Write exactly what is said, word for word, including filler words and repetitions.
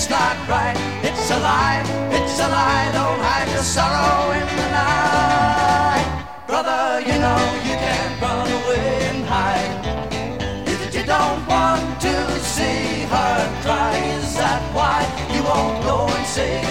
it's not right. It's a lie, it's a lie. Don't hide your sorrow in the night. Brother, you know you can't run away and hide. If you don't want to see her cry, is that why you won't go and say